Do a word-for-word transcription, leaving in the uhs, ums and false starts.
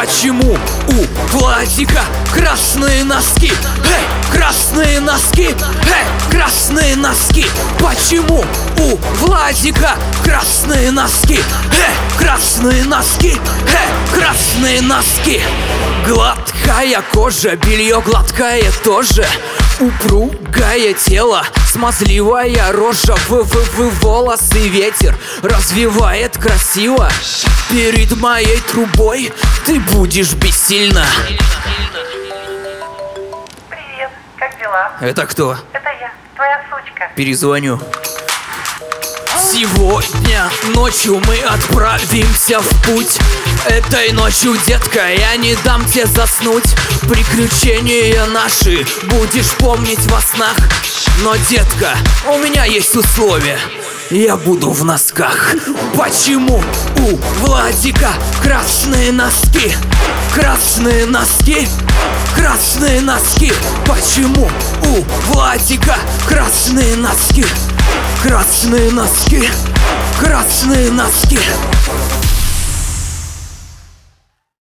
Почему у Владика красные носки? Эй, красные носки! Эй, красные носки! Почему у Владика красные носки? Эй, красные носки! Эй, красные носки! Гладкая кожа, белье гладкое тоже. Упругое тело, смазливая рожа, в, в, в волосы ветер развивает красиво. Перед моей трубой ты будешь бессильна. Привет, как дела? Это кто? Это я, твоя сучка. Перезвоню. Сегодня ночью мы отправимся в путь. Этой ночью, детка, я не дам тебе заснуть. Приключения наши будешь помнить во снах. Но, детка, у меня есть условия. Я буду в носках. Почему у Владика красные носки? Красные носки? Красные носки? Почему у Владика красные носки? Красные носки? Красные носки?